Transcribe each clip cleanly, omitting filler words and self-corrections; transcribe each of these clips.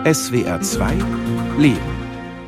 SWR 2 Leben.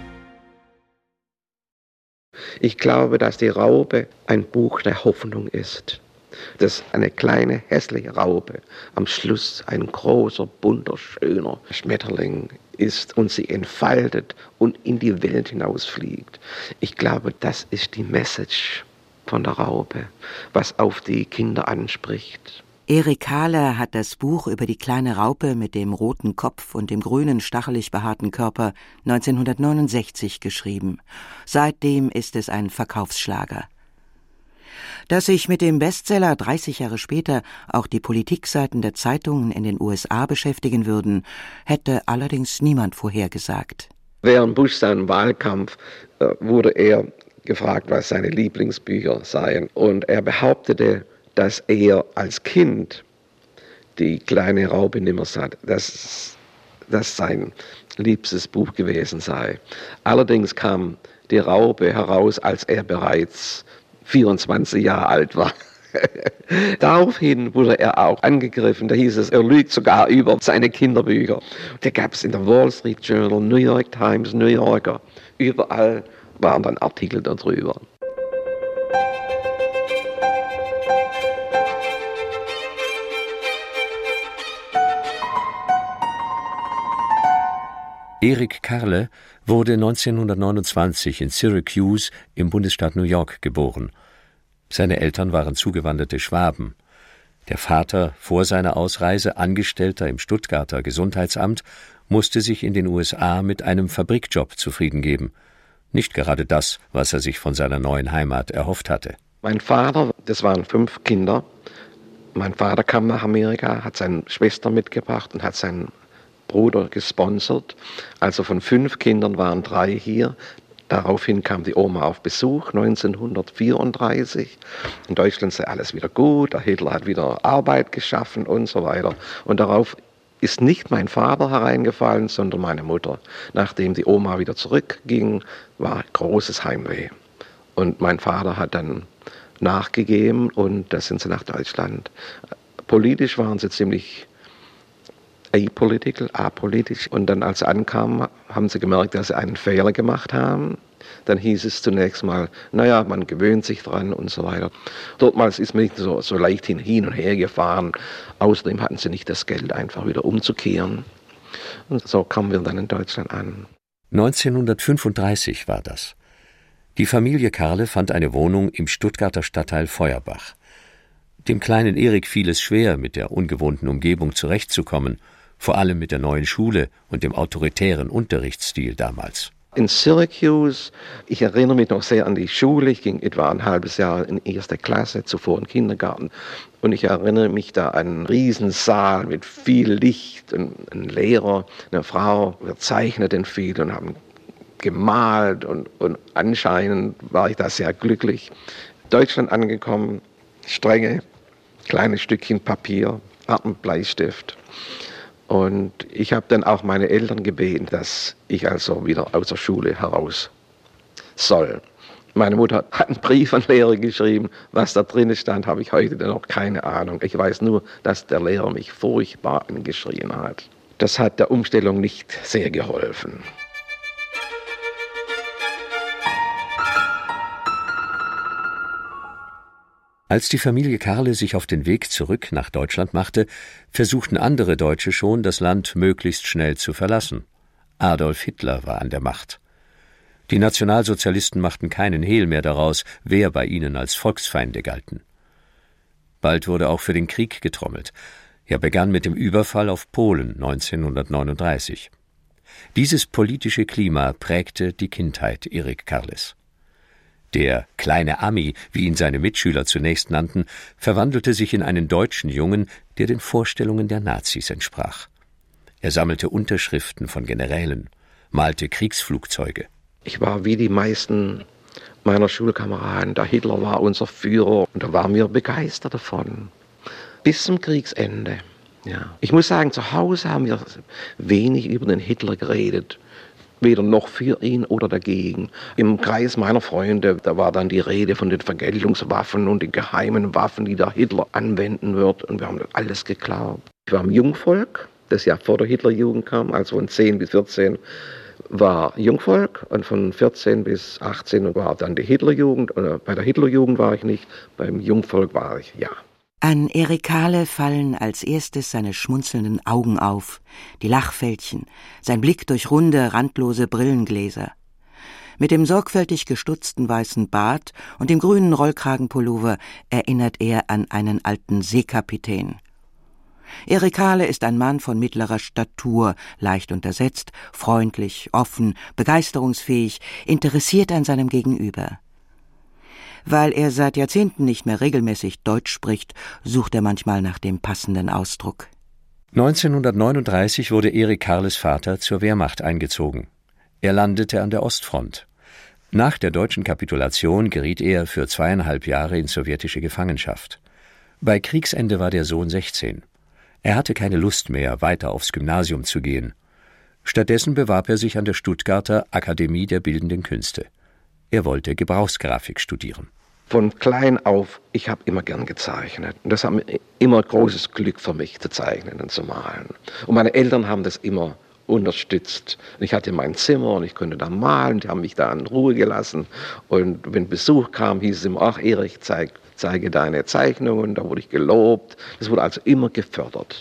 Ich glaube, dass die Raupe ein Buch der Hoffnung ist. Dass eine kleine, hässliche Raupe am Schluss ein großer, bunter, schöner Schmetterling ist und sie entfaltet und in die Welt hinausfliegt. Ich glaube, das ist die Message von der Raupe, was auf die Kinder anspricht. Erik Karle hat das Buch über die kleine Raupe mit dem roten Kopf und dem grünen, stachelig behaarten Körper 1969 geschrieben. Seitdem ist es ein Verkaufsschlager. Dass sich mit dem Bestseller 30 Jahre später auch die Politikseiten der Zeitungen in den USA beschäftigen würden, hätte allerdings niemand vorhergesagt. Während Bush seinen Wahlkampf wurde er gefragt, was seine Lieblingsbücher seien. Und er behauptete, dass er als Kind die kleine Raupe Nimmersatt, dass das sein liebstes Buch gewesen sei. Allerdings kam die Raupe heraus, als er bereits 24 Jahre alt war. Daraufhin wurde er auch angegriffen. Da hieß es, er lügt sogar über seine Kinderbücher. Da gab es in der Wall Street Journal, New York Times, New Yorker, überall waren dann Artikel darüber. Erik Karle wurde 1929 in Syracuse im Bundesstaat New York geboren. Seine Eltern waren zugewanderte Schwaben. Der Vater, vor seiner Ausreise Angestellter im Stuttgarter Gesundheitsamt, musste sich in den USA mit einem Fabrikjob zufrieden geben. Nicht gerade das, was er sich von seiner neuen Heimat erhofft hatte. Mein Vater, das waren 5 Kinder. Mein Vater kam nach Amerika, hat seine Schwester mitgebracht und hat seinen Bruder gesponsert. Also von 5 Kindern waren 3 hier. Daraufhin kam die Oma auf Besuch 1934. In Deutschland sei alles wieder gut, der Hitler hat wieder Arbeit geschaffen und so weiter. Und darauf ist nicht mein Vater hereingefallen, sondern meine Mutter. Nachdem die Oma wieder zurückging, war großes Heimweh. Und mein Vater hat dann nachgegeben und da sind sie nach Deutschland. Politisch waren sie ziemlich apolitisch. Und dann, als sie ankamen, haben sie gemerkt, dass sie einen Fehler gemacht haben. Dann hieß es zunächst mal, naja, man gewöhnt sich dran und so weiter. Dortmals ist man nicht so leicht hin und her gefahren. Außerdem hatten sie nicht das Geld, einfach wieder umzukehren. Und so kamen wir dann in Deutschland an. 1935 war das. Die Familie Karle fand eine Wohnung im Stuttgarter Stadtteil Feuerbach. Dem kleinen Erik fiel es schwer, mit der ungewohnten Umgebung zurechtzukommen, vor allem mit der neuen Schule und dem autoritären Unterrichtsstil damals. In Syracuse, ich erinnere mich noch sehr an die Schule, ich ging etwa ein halbes Jahr in 1. Klasse, zuvor in den Kindergarten. Und ich erinnere mich da an einen Riesensaal mit viel Licht, ein Lehrer, eine Frau, wir zeichneten viel und haben gemalt und anscheinend war ich da sehr glücklich. Deutschland angekommen, strenge, kleine Stückchen Papier, Bleistift. Und ich habe dann auch meine Eltern gebeten, dass ich also wieder aus der Schule heraus soll. Meine Mutter hat einen Brief an den Lehrer geschrieben. Was da drin stand, habe ich heute noch keine Ahnung. Ich weiß nur, dass der Lehrer mich furchtbar angeschrien hat. Das hat der Umstellung nicht sehr geholfen. Als die Familie Karle sich auf den Weg zurück nach Deutschland machte, versuchten andere Deutsche schon, das Land möglichst schnell zu verlassen. Adolf Hitler war an der Macht. Die Nationalsozialisten machten keinen Hehl mehr daraus, wer bei ihnen als Volksfeinde galten. Bald wurde auch für den Krieg getrommelt. Er begann mit dem Überfall auf Polen 1939. Dieses politische Klima prägte die Kindheit Erik Karles. Der kleine Ami, wie ihn seine Mitschüler zunächst nannten, verwandelte sich in einen deutschen Jungen, der den Vorstellungen der Nazis entsprach. Er sammelte Unterschriften von Generälen, malte Kriegsflugzeuge. Ich war wie die meisten meiner Schulkameraden. Der Hitler war unser Führer und da waren wir begeistert davon. Bis zum Kriegsende. Ja. Ich muss sagen, zu Hause haben wir wenig über den Hitler geredet. Weder noch für ihn oder dagegen. Im Kreis meiner Freunde, da war dann die Rede von den Vergeltungswaffen und den geheimen Waffen, die der Hitler anwenden wird. Und wir haben das alles geglaubt. Ich war im Jungvolk das ja vor der Hitlerjugend kam, also von 10 bis 14 war Jungvolk und von 14 bis 18 war dann die Hitlerjugend. Und bei der Hitlerjugend war ich nicht, beim Jungvolk war ich, ja. An Erik Kahle fallen als erstes seine schmunzelnden Augen auf, die Lachfältchen, sein Blick durch runde, randlose Brillengläser. Mit dem sorgfältig gestutzten weißen Bart und dem grünen Rollkragenpullover erinnert er an einen alten Seekapitän. Erik Kahle ist ein Mann von mittlerer Statur, leicht untersetzt, freundlich, offen, begeisterungsfähig, interessiert an seinem Gegenüber. Weil er seit Jahrzehnten nicht mehr regelmäßig Deutsch spricht, sucht er manchmal nach dem passenden Ausdruck. 1939 wurde Erik Kahles Vater zur Wehrmacht eingezogen. Er landete an der Ostfront. Nach der deutschen Kapitulation geriet er für 2,5 Jahre in sowjetische Gefangenschaft. Bei Kriegsende war der Sohn 16. Er hatte keine Lust mehr, weiter aufs Gymnasium zu gehen. Stattdessen bewarb er sich an der Stuttgarter Akademie der Bildenden Künste. Er wollte Gebrauchsgrafik studieren. Von klein auf, ich habe immer gern gezeichnet. Und das war immer großes Glück für mich, zu zeichnen und zu malen. Und meine Eltern haben das immer unterstützt. Ich hatte mein Zimmer und ich konnte da malen. Die haben mich da in Ruhe gelassen. Und wenn Besuch kam, hieß es immer, ach Erik, zeige deine Zeichnungen. Da wurde ich gelobt. Das wurde also immer gefördert.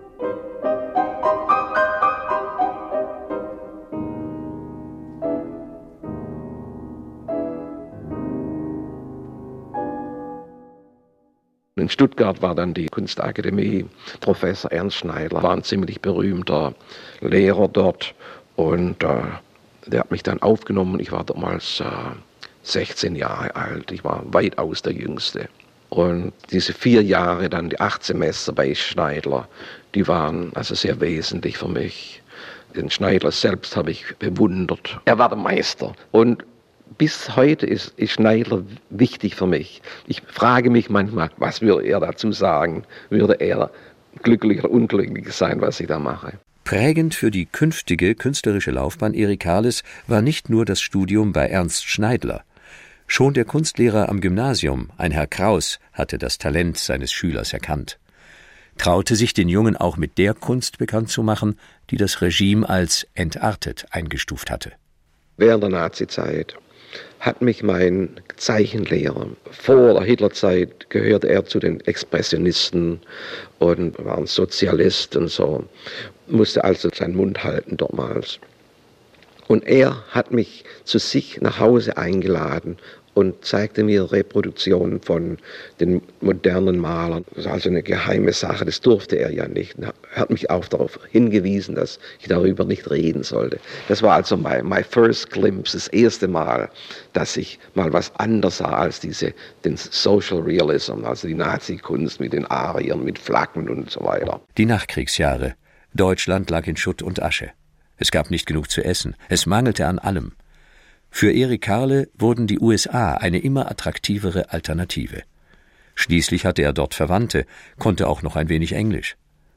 In Stuttgart war dann die Kunstakademie. Professor Ernst Schneidler war ein ziemlich berühmter Lehrer dort. Und der hat mich dann aufgenommen. Ich war damals 16 Jahre alt. Ich war weitaus der Jüngste. Und diese 4 Jahre, dann die 8 Semester bei Schneidler, die waren also sehr wesentlich für mich. Den Schneidler selbst habe ich bewundert. Er war der Meister. Und bis heute ist Schneidler wichtig für mich. Ich frage mich manchmal, was würde er dazu sagen? Würde er glücklich oder unglücklich sein, was ich da mache? Prägend für die künftige künstlerische Laufbahn Erik Kahles war nicht nur das Studium bei Ernst Schneidler. Schon der Kunstlehrer am Gymnasium, ein Herr Kraus, hatte das Talent seines Schülers erkannt. Traute sich den Jungen auch mit der Kunst bekannt zu machen, die das Regime als entartet eingestuft hatte. Während der Nazizeit hat mich mein Zeichenlehrer, vor der Hitlerzeit gehörte er zu den Expressionisten und war ein Sozialist und so, musste also seinen Mund halten damals. Und er hat mich zu sich nach Hause eingeladen und zeigte mir Reproduktionen von den modernen Malern. Das ist also eine geheime Sache, das durfte er ja nicht. Er hat mich auch darauf hingewiesen, dass ich darüber nicht reden sollte. Das war also my first glimpse, das erste Mal, dass ich mal was anderes sah als den Social Realism, also die Nazi-Kunst mit den Ariern, mit Flaggen und so weiter. Die Nachkriegsjahre. Deutschland lag in Schutt und Asche. Es gab nicht genug zu essen. Es mangelte an allem. Für Erik Kahle wurden die USA eine immer attraktivere Alternative. Schließlich hatte er dort Verwandte, konnte auch noch ein wenig Englisch.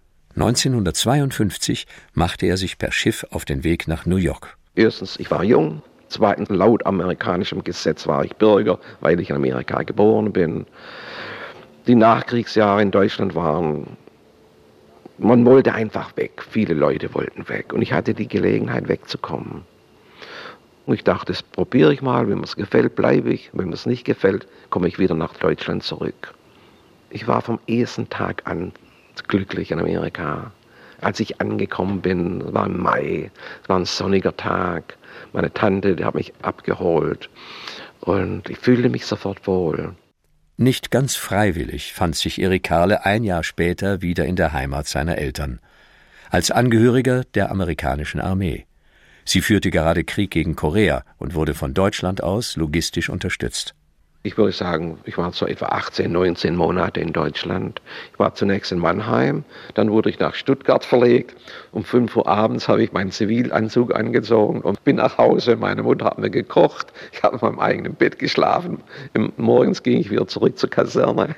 1952 machte er sich per Schiff auf den Weg nach New York. Erstens, ich war jung. Zweitens, laut amerikanischem Gesetz war ich Bürger, weil ich in Amerika geboren bin. Die Nachkriegsjahre in Deutschland waren, man wollte einfach weg. Viele Leute wollten weg. Und ich hatte die Gelegenheit, wegzukommen. Und ich dachte, das probiere ich mal. Wenn mir es gefällt, bleibe ich. Wenn mir es nicht gefällt, komme ich wieder nach Deutschland zurück. Ich war vom ersten Tag an glücklich in Amerika. Als ich angekommen bin, es war im Mai, es war ein sonniger Tag. Meine Tante, die hat mich abgeholt. Und ich fühlte mich sofort wohl. Nicht ganz freiwillig fand sich Erik Kahle ein Jahr später wieder in der Heimat seiner Eltern. Als Angehöriger der amerikanischen Armee. Sie führte gerade Krieg gegen Korea und wurde von Deutschland aus logistisch unterstützt. Ich würde sagen, ich war so etwa 18, 19 Monate in Deutschland. Ich war zunächst in Mannheim, dann wurde ich nach Stuttgart verlegt. Um 5 Uhr abends habe ich meinen Zivilanzug angezogen und bin nach Hause. Meine Mutter hat mir gekocht, ich habe in meinem eigenen Bett geschlafen. Morgens ging ich wieder zurück zur Kaserne.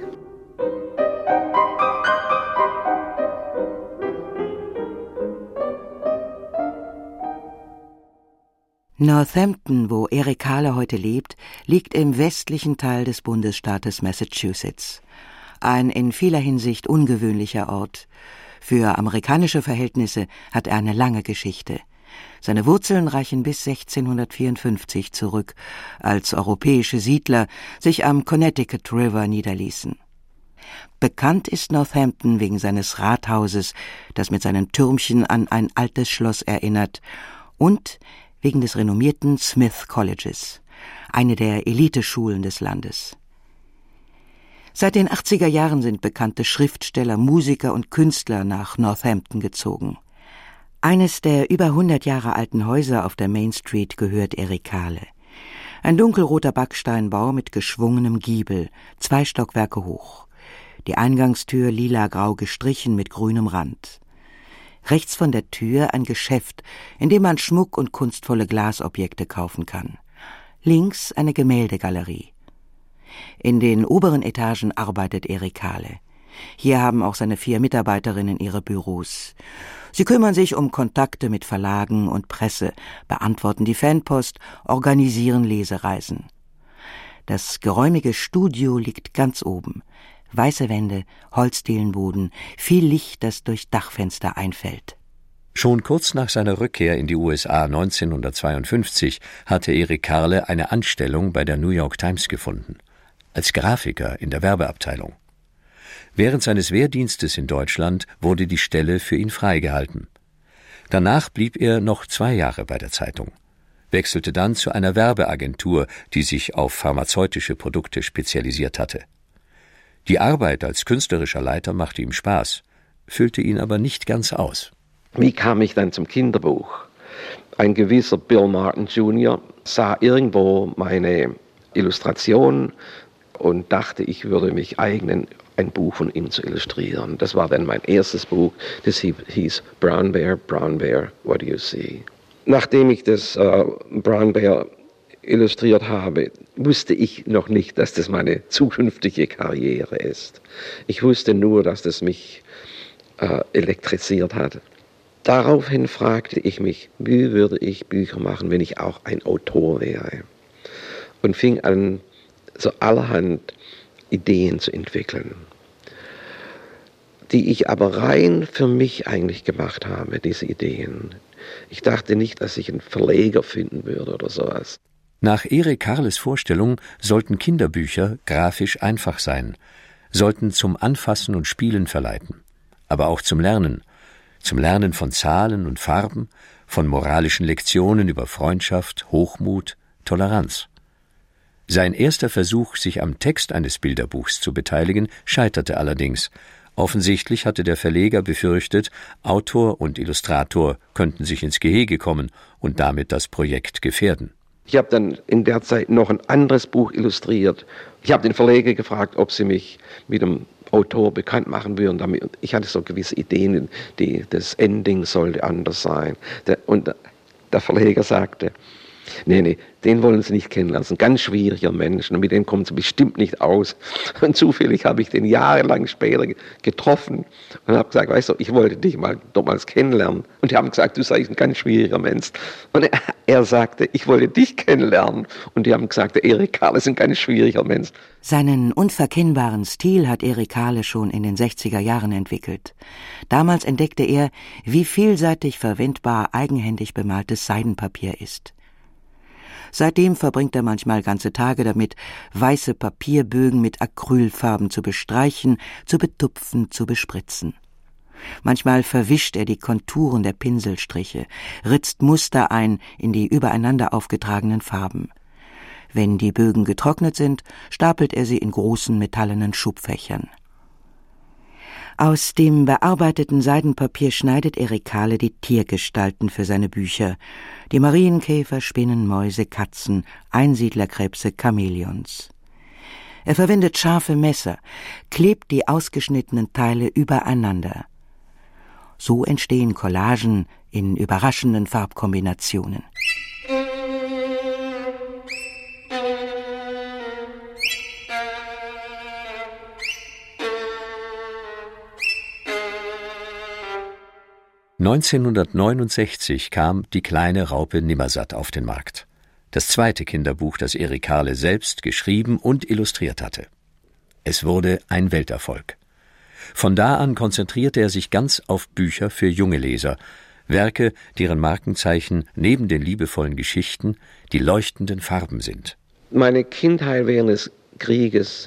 Northampton, wo Erik Kahle heute lebt, liegt im westlichen Teil des Bundesstaates Massachusetts. Ein in vieler Hinsicht ungewöhnlicher Ort. Für amerikanische Verhältnisse hat er eine lange Geschichte. Seine Wurzeln reichen bis 1654 zurück, als europäische Siedler sich am Connecticut River niederließen. Bekannt ist Northampton wegen seines Rathauses, das mit seinen Türmchen an ein altes Schloss erinnert, und wegen des renommierten Smith Colleges, eine der Eliteschulen des Landes. Seit den 80er Jahren sind bekannte Schriftsteller, Musiker und Künstler nach Northampton gezogen. Eines der über 100 Jahre alten Häuser auf der Main Street gehört Erik Kahle. Ein dunkelroter Backsteinbau mit geschwungenem Giebel, 2 Stockwerke hoch. Die Eingangstür lila-grau gestrichen mit grünem Rand. Rechts von der Tür ein Geschäft, in dem man Schmuck und kunstvolle Glasobjekte kaufen kann. Links eine Gemäldegalerie. In den oberen Etagen arbeitet Erik Kahle. Hier haben auch seine 4 Mitarbeiterinnen ihre Büros. Sie kümmern sich um Kontakte mit Verlagen und Presse, beantworten die Fanpost, organisieren Lesereisen. Das geräumige Studio liegt ganz oben. Weiße Wände, Holzdielenboden, viel Licht, das durch Dachfenster einfällt. Schon kurz nach seiner Rückkehr in die USA 1952 hatte Erik Kahle eine Anstellung bei der New York Times gefunden, als Grafiker in der Werbeabteilung. Während seines Wehrdienstes in Deutschland wurde die Stelle für ihn freigehalten. Danach blieb er noch 2 Jahre bei der Zeitung, wechselte dann zu einer Werbeagentur, die sich auf pharmazeutische Produkte spezialisiert hatte. Die Arbeit als künstlerischer Leiter machte ihm Spaß, füllte ihn aber nicht ganz aus. Wie kam ich dann zum Kinderbuch? Ein gewisser Bill Martin Jr. sah irgendwo meine Illustration und dachte, ich würde mich eignen, ein Buch von ihm zu illustrieren. Das war dann mein erstes Buch, das hieß Brown Bear, What Do You See? Nachdem ich das Brown Bear illustriert habe, wusste ich noch nicht, dass das meine zukünftige Karriere ist. Ich wusste nur, dass das mich elektrisiert hat. Daraufhin fragte ich mich, wie würde ich Bücher machen, wenn ich auch ein Autor wäre? Und fing an, so allerhand Ideen zu entwickeln, die ich aber rein für mich eigentlich gemacht habe, diese Ideen. Ich dachte nicht, dass ich einen Verleger finden würde oder sowas. Nach Erik Kahles Vorstellung sollten Kinderbücher grafisch einfach sein, sollten zum Anfassen und Spielen verleiten, aber auch zum Lernen von Zahlen und Farben, von moralischen Lektionen über Freundschaft, Hochmut, Toleranz. Sein erster Versuch, sich am Text eines Bilderbuchs zu beteiligen, scheiterte allerdings. Offensichtlich hatte der Verleger befürchtet, Autor und Illustrator könnten sich ins Gehege kommen und damit das Projekt gefährden. Ich habe dann in der Zeit noch ein anderes Buch illustriert. Ich habe den Verleger gefragt, ob sie mich mit dem Autor bekannt machen würden. Ich hatte so gewisse Ideen, das Ending sollte anders sein. Und der Verleger sagte, nee, den wollen Sie nicht kennenlernen. Das ist ein ganz schwieriger Mensch und mit dem kommen Sie bestimmt nicht aus. Und zufällig habe ich den jahrelang später getroffen und habe gesagt, weißt du, ich wollte dich mal damals kennenlernen. Und die haben gesagt, du seist ein ganz schwieriger Mensch. Und er sagte, ich wollte dich kennenlernen. Und die haben gesagt, der Erik Kahle ist ein ganz schwieriger Mensch. Seinen unverkennbaren Stil hat Erik Kahle schon in den 60er Jahren entwickelt. Damals entdeckte er, wie vielseitig verwendbar eigenhändig bemaltes Seidenpapier ist. Seitdem verbringt er manchmal ganze Tage damit, weiße Papierbögen mit Acrylfarben zu bestreichen, zu betupfen, zu bespritzen. Manchmal verwischt er die Konturen der Pinselstriche, ritzt Muster ein in die übereinander aufgetragenen Farben. Wenn die Bögen getrocknet sind, stapelt er sie in großen metallenen Schubfächern. Aus dem bearbeiteten Seidenpapier schneidet Erik Kahle die Tiergestalten für seine Bücher, die Marienkäfer, Spinnen, Mäuse, Katzen, Einsiedlerkrebse, Chamäleons. Er verwendet scharfe Messer, klebt die ausgeschnittenen Teile übereinander. So entstehen Collagen in überraschenden Farbkombinationen. (1969) kam Die kleine Raupe Nimmersatt auf den Markt. Das zweite Kinderbuch, das Erik Kahle selbst geschrieben und illustriert hatte. Es wurde ein Welterfolg. Von da an konzentrierte er sich ganz auf Bücher für junge Leser, Werke, deren Markenzeichen neben den liebevollen Geschichten die leuchtenden Farben sind. Meine Kindheit während des Krieges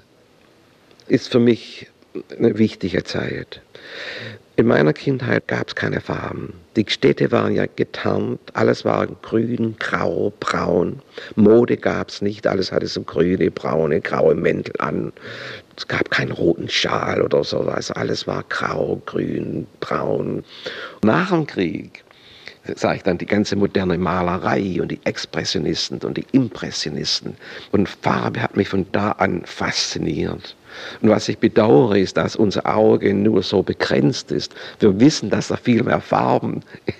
ist für mich eine wichtige Zeit. In meiner Kindheit gab es keine Farben. Die Städte waren ja getarnt, alles war grün, grau, braun. Mode gab es nicht, alles hatte so grüne, braune, graue Mäntel an. Es gab keinen roten Schal oder sowas, alles war grau, grün, braun. Nach dem Krieg sah ich dann die ganze moderne Malerei und die Expressionisten und die Impressionisten. Und Farbe hat mich von da an fasziniert. Und was ich bedauere, ist, dass unser Auge nur so begrenzt ist. Wir wissen, dass da viel mehr Farben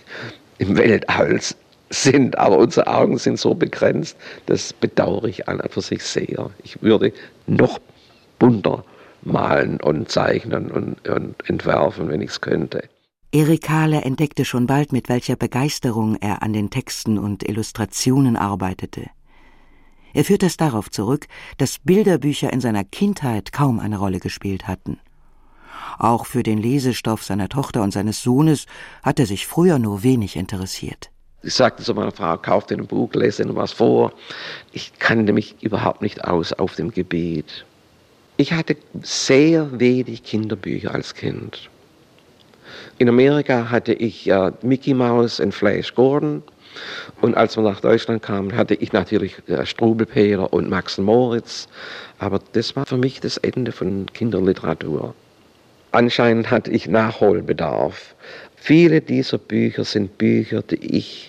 im Weltall sind, aber unsere Augen sind so begrenzt, das bedauere ich an und für sich sehr. Ich würde noch bunter malen und zeichnen und entwerfen, wenn ich es könnte. Erik Kahle entdeckte schon bald, mit welcher Begeisterung er an den Texten und Illustrationen arbeitete. Er führt es darauf zurück, dass Bilderbücher in seiner Kindheit kaum eine Rolle gespielt hatten. Auch für den Lesestoff seiner Tochter und seines Sohnes hat er sich früher nur wenig interessiert. Ich sagte zu meiner Frau, kauf dir ein Buch, lese dir was vor. Ich kannte mich überhaupt nicht aus auf dem Gebiet. Ich hatte sehr wenig Kinderbücher als Kind. In Amerika hatte ich Mickey Mouse und Flash Gordon. Und als wir nach Deutschland kamen, hatte ich natürlich Struwwelpeter und Max und Moritz. Aber das war für mich das Ende von Kinderliteratur. Anscheinend hatte ich Nachholbedarf. Viele dieser Bücher sind Bücher, die ich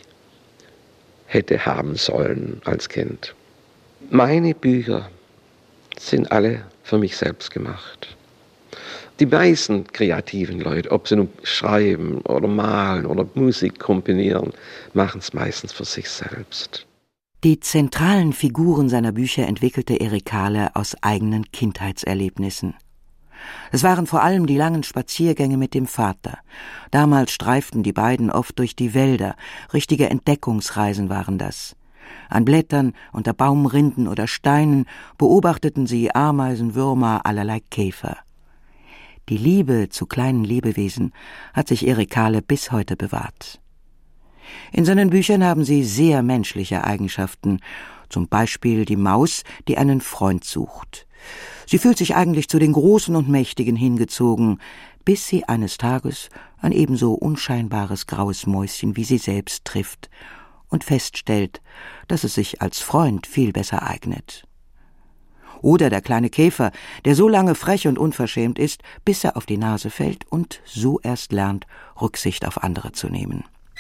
hätte haben sollen als Kind. Meine Bücher sind alle für mich selbst gemacht. Die meisten kreativen Leute, ob sie nun schreiben oder malen oder Musik komponieren, machen es meistens für sich selbst. Die zentralen Figuren seiner Bücher entwickelte Erik Kahle aus eigenen Kindheitserlebnissen. Es waren vor allem die langen Spaziergänge mit dem Vater. Damals streiften die beiden oft durch die Wälder. Richtige Entdeckungsreisen waren das. An Blättern, unter Baumrinden oder Steinen beobachteten sie Ameisen, Würmer, allerlei Käfer. Die Liebe zu kleinen Lebewesen hat sich Erik Kahle bis heute bewahrt. In seinen Büchern haben sie sehr menschliche Eigenschaften, zum Beispiel die Maus, die einen Freund sucht. Sie fühlt sich eigentlich zu den Großen und Mächtigen hingezogen, bis sie eines Tages ein ebenso unscheinbares graues Mäuschen wie sie selbst trifft und feststellt, dass es sich als Freund viel besser eignet. Oder der kleine Käfer, der so lange frech und unverschämt ist, bis er auf die Nase fällt und so erst lernt, Rücksicht auf andere zu nehmen.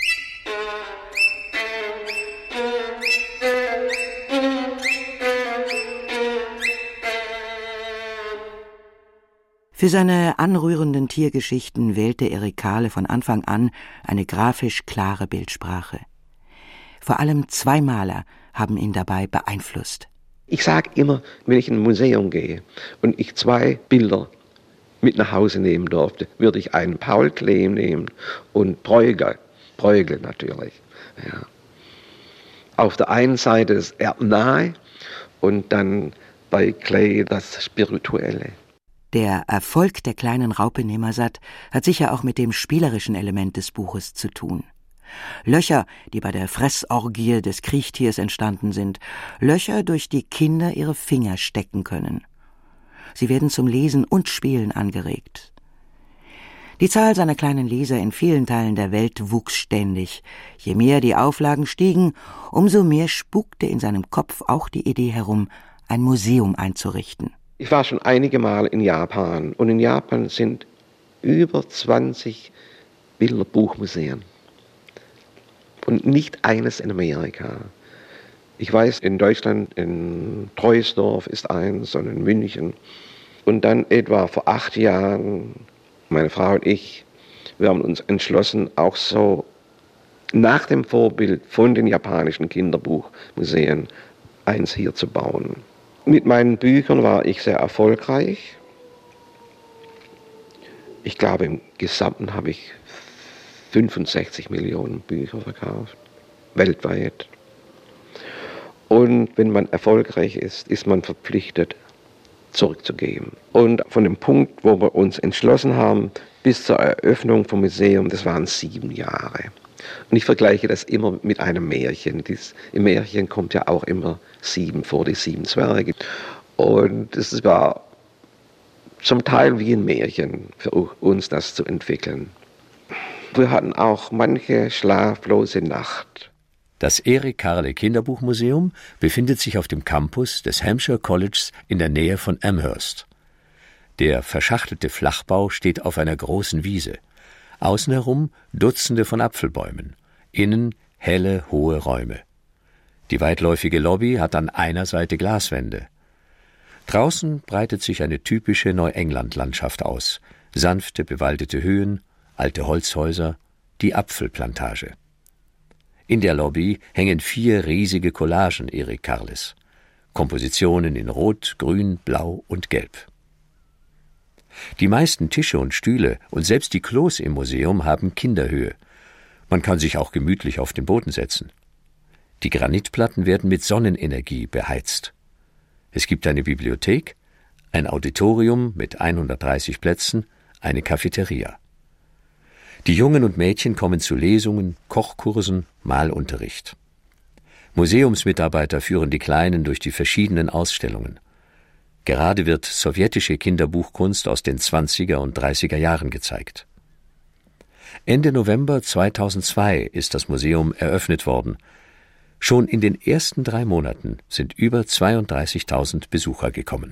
Für seine anrührenden Tiergeschichten wählte Erik Kahle von Anfang an eine grafisch klare Bildsprache. Vor allem 2 Maler haben ihn dabei beeinflusst. Ich sage immer, wenn ich in ein Museum gehe und ich 2 Bilder mit nach Hause nehmen durfte, würde ich einen Paul Klee nehmen und Bruegel natürlich. Ja. Auf der einen Seite das Erdnahe und dann bei Klee das Spirituelle. Der Erfolg der kleinen Raupe Nimmersatt hat sicher auch mit dem spielerischen Element des Buches zu tun. Löcher, die bei der Fressorgie des Kriechtiers entstanden sind, Löcher, durch die Kinder ihre Finger stecken können. Sie werden zum Lesen und Spielen angeregt. Die Zahl seiner kleinen Leser in vielen Teilen der Welt wuchs ständig. Je mehr die Auflagen stiegen, umso mehr spukte in seinem Kopf auch die Idee herum, ein Museum einzurichten. Ich war schon einige Mal in Japan und in Japan sind über 20 Bilderbuchmuseen. Und nicht eines in Amerika. Ich weiß, in Deutschland, in Troisdorf ist eins und in München. Und dann etwa vor 8 Jahren, meine Frau und ich, wir haben uns entschlossen, auch so nach dem Vorbild von den japanischen Kinderbuchmuseen eins hier zu bauen. Mit meinen Büchern war ich sehr erfolgreich. Ich glaube, im Gesamten habe ich 65 Millionen Bücher verkauft, weltweit. Und wenn man erfolgreich ist, ist man verpflichtet zurückzugeben. Und von dem Punkt, wo wir uns entschlossen haben, bis zur Eröffnung vom Museum, das waren 7 Jahre. Und ich vergleiche das immer mit einem Märchen. Im Märchen kommt ja auch immer 7 vor, die 7 Zwerge. Und es war zum Teil wie ein Märchen für uns, das zu entwickeln. Wir hatten auch manche schlaflose Nacht. Das Erik Karle Kinderbuchmuseum befindet sich auf dem Campus des Hampshire Colleges in der Nähe von Amherst. Der verschachtelte Flachbau steht auf einer großen Wiese. Außen herum Dutzende von Apfelbäumen, innen helle, hohe Räume. Die weitläufige Lobby hat an einer Seite Glaswände. Draußen breitet sich eine typische Neuengland-Landschaft aus. Sanfte, bewaldete Höhen, alte Holzhäuser, die Apfelplantage. In der Lobby hängen 4 riesige Collagen Erik Karles. Kompositionen in Rot, Grün, Blau und Gelb. Die meisten Tische und Stühle und selbst die Klos im Museum haben Kinderhöhe. Man kann sich auch gemütlich auf den Boden setzen. Die Granitplatten werden mit Sonnenenergie beheizt. Es gibt eine Bibliothek, ein Auditorium mit 130 Plätzen, eine Cafeteria. Die Jungen und Mädchen kommen zu Lesungen, Kochkursen, Malunterricht. Museumsmitarbeiter führen die Kleinen durch die verschiedenen Ausstellungen. Gerade wird sowjetische Kinderbuchkunst aus den 20er und 30er Jahren gezeigt. Ende November 2002 ist das Museum eröffnet worden. Schon in den ersten 3 Monaten sind über 32.000 Besucher gekommen.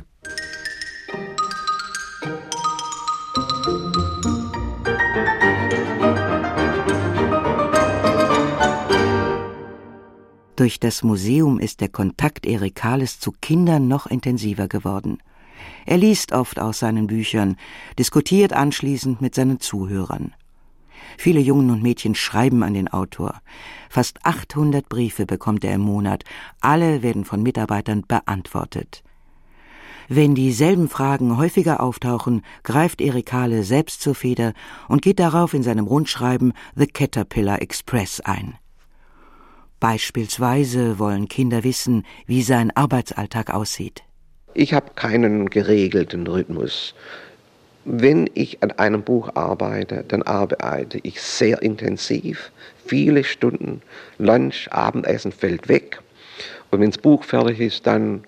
Durch das Museum ist der Kontakt Erik Karles zu Kindern noch intensiver geworden. Er liest oft aus seinen Büchern, diskutiert anschließend mit seinen Zuhörern. Viele Jungen und Mädchen schreiben an den Autor. Fast 800 Briefe bekommt er im Monat. Alle werden von Mitarbeitern beantwortet. Wenn dieselben Fragen häufiger auftauchen, greift Erik Karle selbst zur Feder und geht darauf in seinem Rundschreiben The Caterpillar Express ein. Beispielsweise wollen Kinder wissen, wie sein Arbeitsalltag aussieht. Ich habe keinen geregelten Rhythmus. Wenn ich an einem Buch arbeite, dann arbeite ich sehr intensiv, viele Stunden. Lunch, Abendessen fällt weg. Und wenn das Buch fertig ist, dann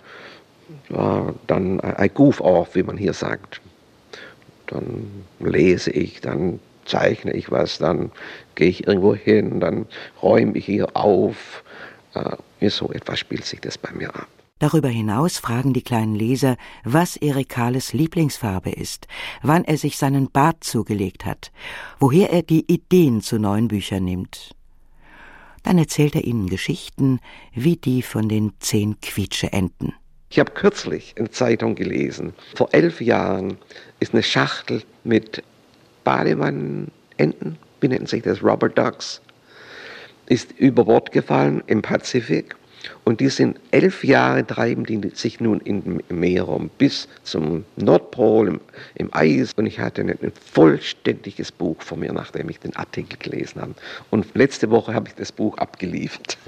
I goof off, wie man hier sagt. Dann lese ich, dann zeichne ich was, dann gehe ich irgendwo hin, dann räume ich hier auf. So etwas spielt sich das bei mir ab. Darüber hinaus fragen die kleinen Leser, was Erik Karles Lieblingsfarbe ist, wann er sich seinen Bart zugelegt hat, woher er die Ideen zu neuen Büchern nimmt. Dann erzählt er ihnen Geschichten wie die von den 10 Quietscheenten. Ich habe kürzlich in der Zeitung gelesen, vor 11 Jahren ist eine Schachtel mit Badewannenenten, wie nennen sich das, Rubber Ducks, ist über Bord gefallen im Pazifik. Und die sind 11 Jahre treiben die sich nun im Meer rum, bis zum Nordpol im Eis. Und ich hatte ein vollständiges Buch vor mir, nachdem ich den Artikel gelesen habe. Und letzte Woche habe ich das Buch abgeliefert.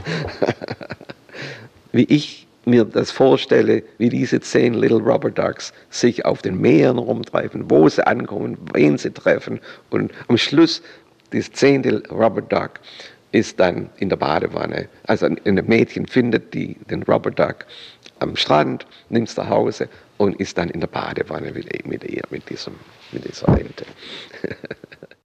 Wie ich mir das vorstelle, wie diese 10 Little Rubber Ducks sich auf den Meeren rumtreiben, wo sie ankommen, wen sie treffen. Und am Schluss, das 10. Rubber Duck ist dann in der Badewanne. Also ein Mädchen findet den Rubber Duck am Strand, nimmt es nach Hause und ist dann in der Badewanne mit dieser Ente.